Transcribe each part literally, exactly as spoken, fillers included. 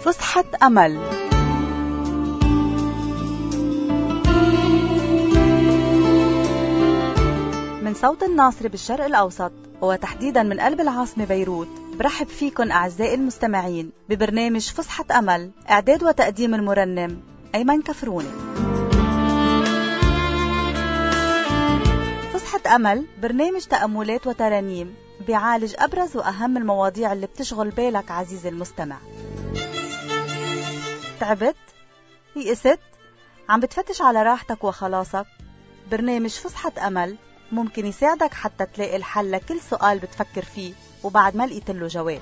فسحة أمل. من صوت الناصري بالشرق الأوسط وتحديدا من قلب العاصمة بيروت، برحب فيكن أعزائي المستمعين ببرنامج فسحة أمل، إعداد وتقديم المرنم أيمن كفروني. فسحة أمل برنامج تأملات وترانيم بيعالج أبرز وأهم المواضيع اللي بتشغل بالك عزيزي المستمع. تعبت؟ يئست؟ عم بتفتش على راحتك وخلاصك؟ برنامج فسحة أمل ممكن يساعدك حتى تلاقي الحل لكل سؤال بتفكر فيه وبعد ما لقيت له جواب.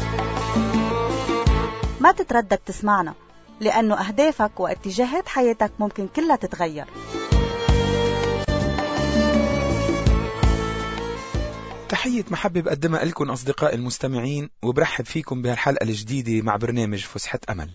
ما تتردد تسمعنا، لأنه أهدافك واتجاهات حياتك ممكن كلها تتغير. تحية محبة بقدمها لكم أصدقاء المستمعين، وبرحب فيكم بهالحلقة الجديدة مع برنامج فسحة أمل.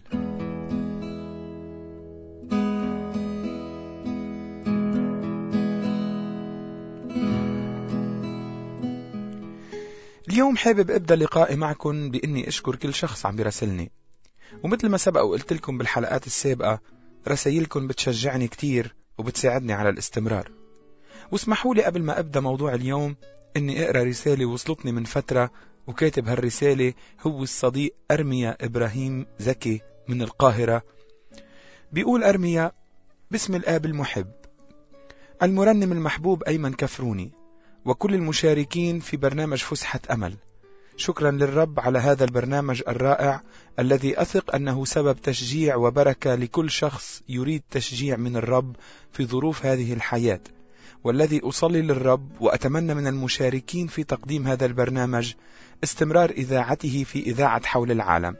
اليوم حابب أبدأ لقائي معكم بإني أشكر كل شخص عم بيرسلني، ومثل ما سبق وقلت لكم بالحلقات السابقة، رسائلكم بتشجعني كتير وبتساعدني على الاستمرار. واسمحوا لي قبل ما أبدأ موضوع اليوم إني أقرأ رسالة وصلتني من فترة، وكاتب هالرسالة هو الصديق أرميا إبراهيم زكي من القاهرة. بيقول أرميا: باسم الآب المحب، المرنم المحبوب أيمن كفروني، وكل المشاركين في برنامج فسحة أمل، شكرا للرب على هذا البرنامج الرائع الذي أثق أنه سبب تشجيع وبركة لكل شخص يريد تشجيع من الرب في ظروف هذه الحياة، والذي أصلي للرب وأتمنى من المشاركين في تقديم هذا البرنامج استمرار إذاعته في إذاعة حول العالم.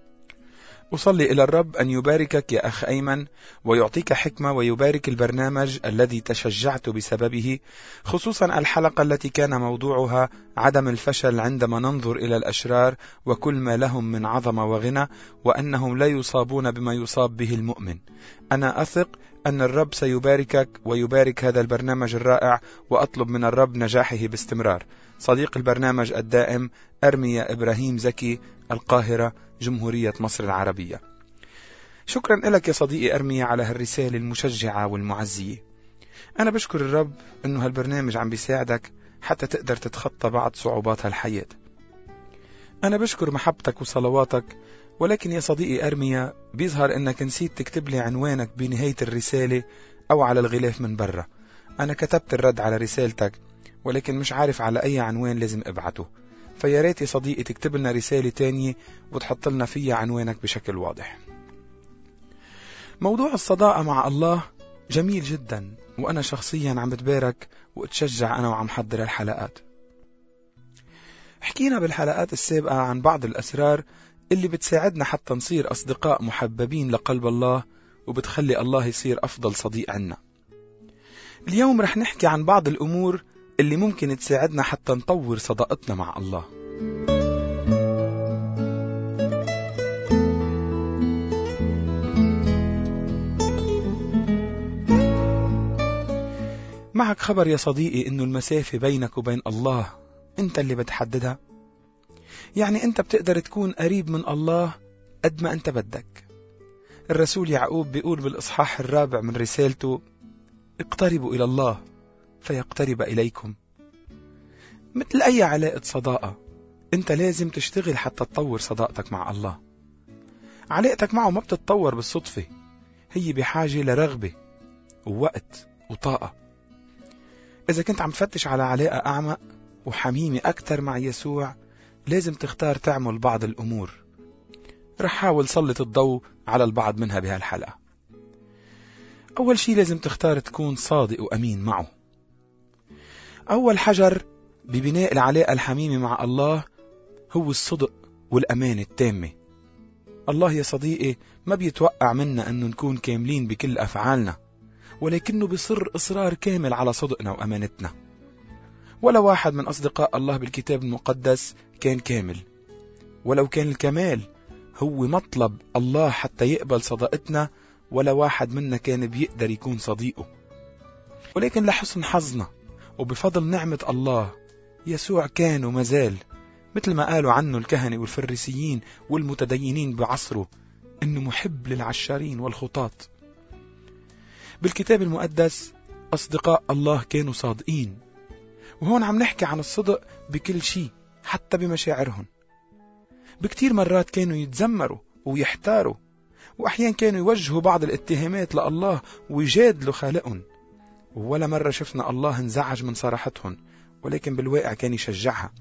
أصلي إلى الرب أن يباركك يا أخ أيمن، ويعطيك حكمة، ويبارك البرنامج الذي تشجعت بسببه، خصوصا الحلقة التي كان موضوعها عدم الفشل عندما ننظر إلى الأشرار وكل ما لهم من عظمة وغنى، وأنهم لا يصابون بما يصاب به المؤمن. أنا أثق أن الرب سيباركك ويبارك هذا البرنامج الرائع، وأطلب من الرب نجاحه باستمرار. صديق البرنامج الدائم أرميا إبراهيم زكي، القاهرة، جمهورية مصر العربية. شكرا لك يا صديقي أرميا على هالرسالة المشجعة والمعزية. أنا بشكر الرب أنه هالبرنامج عم بيساعدك حتى تقدر تتخطى بعض صعوبات هالحياة. أنا بشكر محبتك وصلواتك، ولكن يا صديقي أرميا بيظهر أنك نسيت تكتب لي عنوانك بنهاية الرسالة أو على الغلاف من برا. أنا كتبت الرد على رسالتك، ولكن مش عارف على أي عنوان لازم أبعته، فيا ريت يا صديقي تكتب لنا رسالة تانية وتحط لنا فيها عنوانك بشكل واضح. موضوع الصداقة مع الله جميل جدا، وأنا شخصيا عم بتبارك واتشجع أنا وعم حضر الحلقات. حكينا بالحلقات السابقة عن بعض الأسرار اللي بتساعدنا حتى نصير أصدقاء محببين لقلب الله، وبتخلي الله يصير أفضل صديق عنا. اليوم رح نحكي عن بعض الأمور اللي ممكن تساعدنا حتى نطور صداقتنا مع الله. معك خبر يا صديقي إنه المسافة بينك وبين الله أنت اللي بتحددها. يعني أنت بتقدر تكون قريب من الله قد ما أنت بدك. الرسول يعقوب بيقول بالإصحاح الرابع من رسالته: اقتربوا إلى الله فيقترب إليكم. مثل أي علاقة صداقة، أنت لازم تشتغل حتى تطور صداقتك مع الله. علاقتك معه ما بتتطور بالصدفة، هي بحاجة لرغبة ووقت وطاقة. إذا كنت عم تفتش على علاقة أعمق وحميمة أكتر مع يسوع، لازم تختار تعمل بعض الأمور. رح حاول سلط الضوء على البعض منها بهالحلقة. أول شيء لازم تختار تكون صادق وأمين معه. أول حجر ببناء العلاقة الحميمة مع الله هو الصدق والأمانة التامة. الله يا صديقي ما بيتوقع منا أنه نكون كاملين بكل أفعالنا، ولكنه بصر إصرار كامل على صدقنا وأمانتنا. ولا واحد من أصدقاء الله بالكتاب المقدس كان كامل، ولو كان الكمال هو مطلب الله حتى يقبل صداقتنا، ولا واحد منا كان بيقدر يكون صديقه. ولكن لحسن حظنا وبفضل نعمة الله، يسوع كان ومازال مثل ما قالوا عنه الكهنة والفريسيين والمتدينين بعصره، إنه محب للعشارين والخطاط. بالكتاب المقدس أصدقاء الله كانوا صادقين، وهون عم نحكي عن الصدق بكل شيء، حتى بمشاعرهم. بكتير مرات كانوا يتذمروا ويحتاروا، وأحيان كانوا يوجهوا بعض الاتهامات لله ويجادلوا خالقهم، ولا مرة شفنا الله انزعج من صراحتهم، ولكن بالواقع كان يشجعها.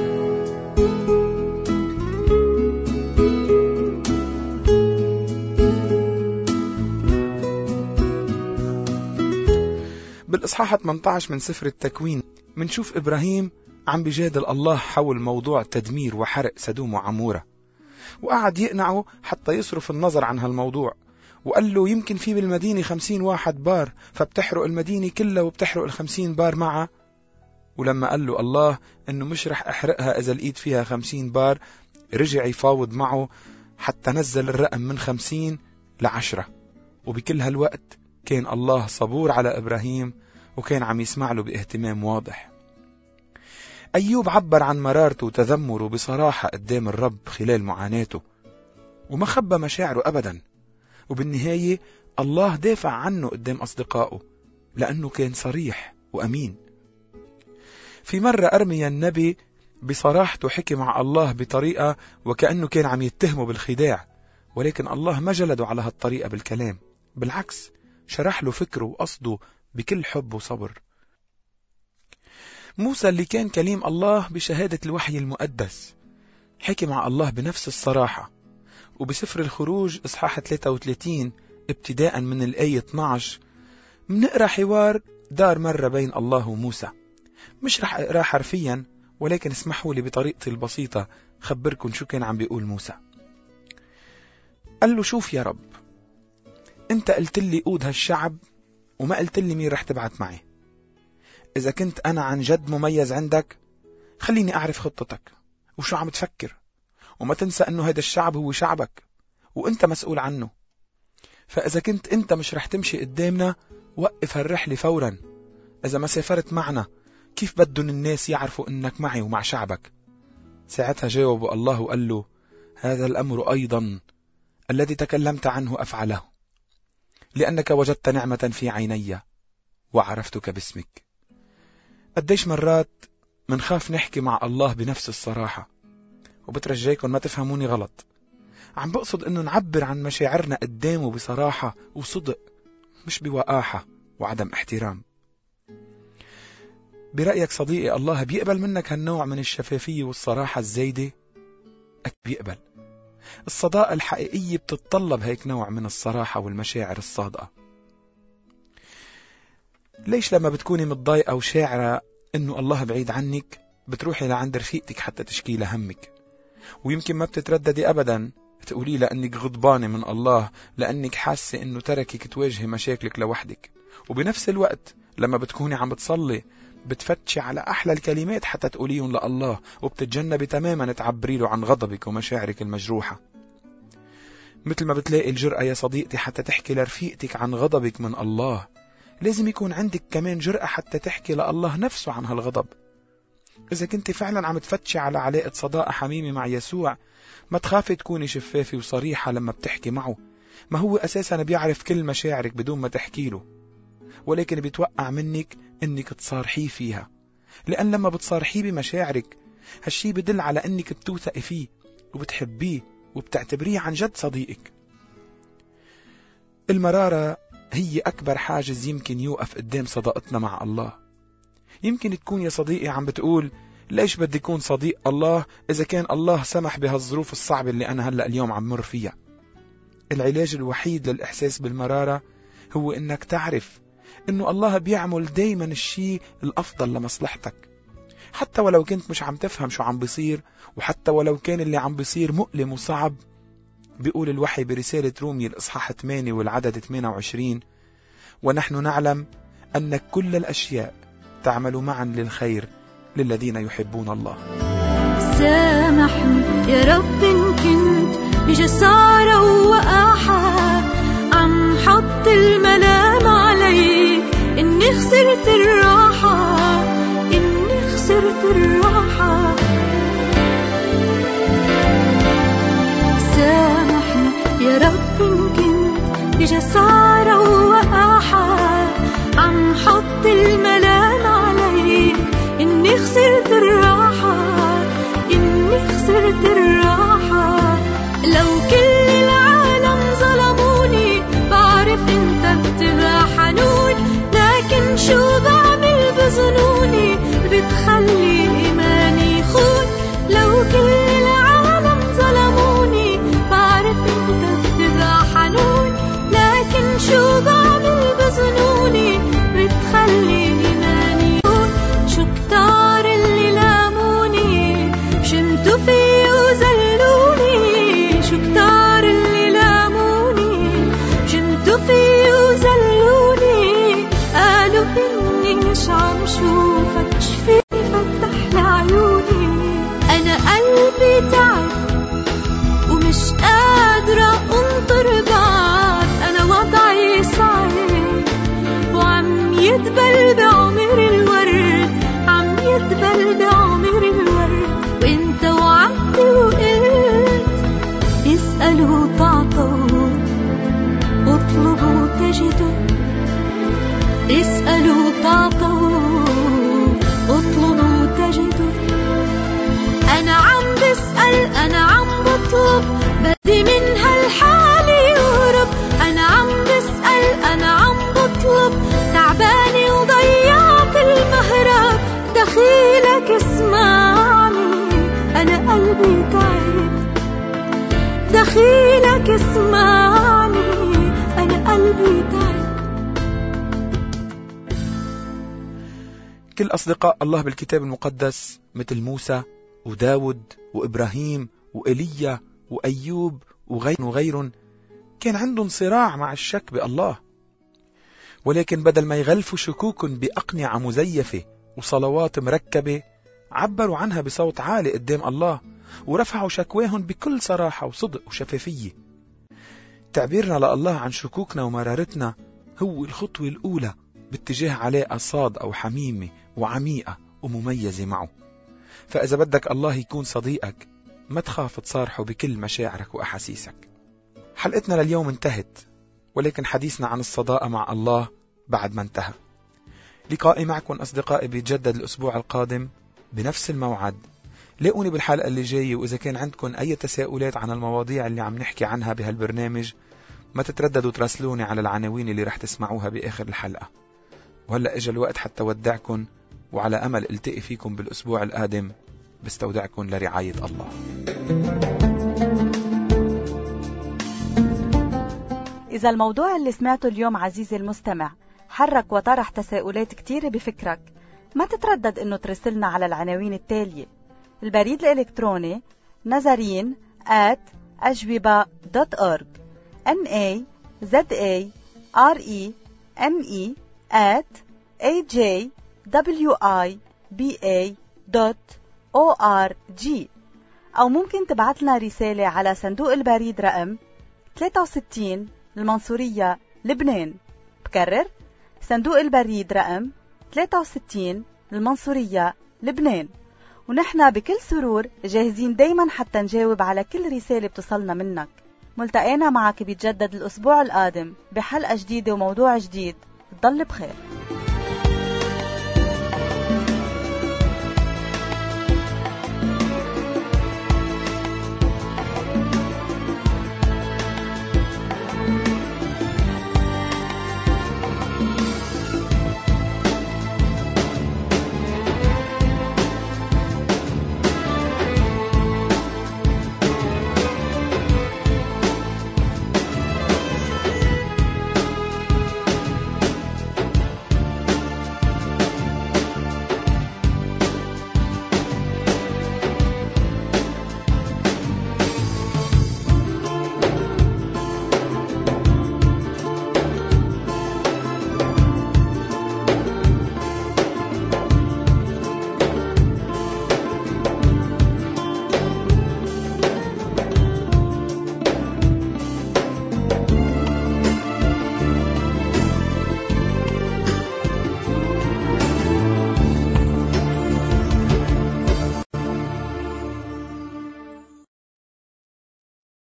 بالإصحاح ثمانية عشر من سفر التكوين منشوف إبراهيم عم بيجادل الله حول موضوع تدمير وحرق سدوم وعمورة، وقعد يقنعه حتى يصرف النظر عن هالموضوع، وقال له يمكن في بالمدينة خمسين واحد بار، فبتحرق المدينة كلها وبتحرق الخمسين بار معه. ولما قال له الله انه مش رح احرقها اذا لقيت فيها خمسين بار، رجع يفاوض معه حتى نزل الرقم من خمسين لعشرة. وبكل هالوقت كان الله صبور على إبراهيم، وكان عم يسمع له باهتمام واضح. أيوب عبر عن مرارته وتذمره بصراحة قدام الرب خلال معاناته، وما خبى مشاعره أبدا. وبالنهاية الله دافع عنه قدام أصدقائه لأنه كان صريح وأمين. في مرة أرميا النبي بصراحته حكي مع الله بطريقة وكأنه كان عم يتهمه بالخداع، ولكن الله ما جلده على هالطريقة بالكلام، بالعكس شرح له فكره وقصده بكل حب وصبر. موسى اللي كان كليم الله بشهادة الوحي المقدس حكي مع الله بنفس الصراحة، وبسفر الخروج إصحاح ثلاثة وثلاثين ابتداء من الآية اثني عشر منقرأ حوار دار مرة بين الله وموسى. مش رح اقراه حرفيا، ولكن اسمحوا لي بطريقتي البسيطة خبركم شو كان عم بيقول موسى. قال له شوف يا رب، انت قلت لي قود هالشعب وما قلت لي مين رح تبعت معي. إذا كنت أنا عن جد مميز عندك، خليني أعرف خطتك وشو عم تفكر، وما تنسى أنه هذا الشعب هو شعبك وأنت مسؤول عنه. فإذا كنت أنت مش رح تمشي قدامنا، وقف هالرحلة فورا. إذا ما سافرت معنا، كيف بدهم الناس يعرفوا أنك معي ومع شعبك؟ ساعتها جاوب الله وقال له هذا الأمر أيضا الذي تكلمت عنه أفعله، لأنك وجدت نعمة في عيني وعرفتك باسمك. قديش مرات منخاف نحكي مع الله بنفس الصراحة، وبترجيكم ما تفهموني غلط، عم بقصد انه نعبر عن مشاعرنا قدامه بصراحة وصدق، مش بوقاحة وعدم احترام. برأيك صديقي الله بيقبل منك هالنوع من الشفافية والصراحة الزايدة؟ أكيد بيقبل. الصداقة الحقيقية بتتطلب هيك نوع من الصراحة والمشاعر الصادقة. ليش لما بتكوني متضايقة وشاعرة انه الله بعيد عنك، بتروحي لعند رفيقتك حتى تشكي لها همك، ويمكن ما بتترددي ابدا تقولي لانك غضبانة من الله، لانك حاسة انه تركك تواجهي مشاكلك لوحدك. وبنفس الوقت لما بتكوني عم بتصلي بتفتشي على احلى الكلمات حتى تقوليهم لله، وبتتجنبي تماما تعبري له عن غضبك ومشاعرك المجروحة. مثل ما بتلاقي الجرأة يا صديقتي حتى تحكي لرفيقتك عن غضبك من الله، لازم يكون عندك كمان جرأة حتى تحكي لله نفسه عن هالغضب. إذا كنت فعلا عم تفتشي على علاقة صداقة حميمة مع يسوع، ما تخافي تكوني شفافة وصريحة لما بتحكي معه، ما هو أساسا بيعرف كل مشاعرك بدون ما تحكي له، ولكن بيتوقع منك إنك تصارحيه فيها، لأن لما بتصارحيه بمشاعرك هالشي بدل على إنك بتوثقي فيه وبتحبيه وبتعتبريه عن جد صديقك. المرارة هي أكبر حاجز يمكن يوقف قدام صداقتنا مع الله. يمكن تكون يا صديقي عم بتقول ليش بدي يكون صديق الله إذا كان الله سمح بهالظروف الصعبة اللي أنا هلأ اليوم عم مر فيها. العلاج الوحيد للإحساس بالمرارة هو إنك تعرف إنه الله بيعمل دايما الشيء الأفضل لمصلحتك، حتى ولو كنت مش عم تفهم شو عم بيصير، وحتى ولو كان اللي عم بيصير مؤلم وصعب. بيقول الوحي برسالة رومية الإصحاح ثمانية والعدد ثمانية وعشرين ونحن نعلم أن كل الأشياء تعمل معا للخير للذين يحبون الله. سامحني يا رب إن كنت بجسارة ووقاحة عم حط الملام عليك، إني خسرت الراحة إني خسرت الراحة. سامحني يا رب يدبل بعمر الورد، عم يدبل بعمر الورد. وانت وعدت وقلت اسألوا تعطوا، اطلبوا تجدوا، اسألوا تعطوا، اطلبوا تجدوا. أنا عم بسأل، أنا عم بطلب، بدي من هالحال يهرب. أنا عم بسأل، أنا عم بطلب، تعباني وضيعت المهرب. دخيلك اسمعني، أنا قلبي تعب. دخيلك اسمعني، أنا قلبي تعب. كل أصدقاء الله بالكتاب المقدس مثل موسى وداود وإبراهيم وإيليا وأيوب وغير وغيرهم كان عندهم صراع مع الشك بالله، ولكن بدل ما يغلفوا شكوكهم بأقنعة مزيفة وصلوات مركبة، عبروا عنها بصوت عالي قدام الله ورفعوا شكواهم بكل صراحة وصدق وشفافية. تعبيرنا لله عن شكوكنا ومرارتنا هو الخطوة الأولى باتجاه علاقة صادقة وحميمة وعميقة ومميزة معه. فإذا بدك الله يكون صديقك، ما تخاف تصارحه بكل مشاعرك وأحاسيسك. حلقتنا لليوم انتهت، ولكن حديثنا عن الصداقة مع الله بعد ما انتهى. لقائي معكم أصدقائي بيتجدد الأسبوع القادم بنفس الموعد. لاقوني بالحلقة اللي جاية، وإذا كان عندكم أي تساؤلات عن المواضيع اللي عم نحكي عنها بهالبرنامج، ما تترددوا تراسلوني على العناوين اللي رح تسمعوها بآخر الحلقة. وهلأ اجى الوقت حتى ودعكم، وعلى أمل التقي فيكم بالأسبوع القادم. بستودعكم لرعاية الله. إذا الموضوع اللي سمعته اليوم عزيزي المستمع حرك وطرح تساؤلات كتيرة بفكرك، ما تتردد إنه ترسلنا على العناوين التالية: البريد الإلكتروني نزارين آت أجوبة دوت أورج، N A Z A R E M E at A J W I B A دوت أو آر جي، أو ممكن تبعت لنا رسالة على صندوق البريد رقم ثلاثة وستين المنصورية لبنان. بكرر: صندوق البريد رقم ثلاثة وستين المنصورية لبنان. ونحن بكل سرور جاهزين دايما حتى نجاوب على كل رسالة بتصلنا منك. ملتقينا معك بيتجدد الأسبوع القادم بحلقة جديدة وموضوع جديد. ضل بخير.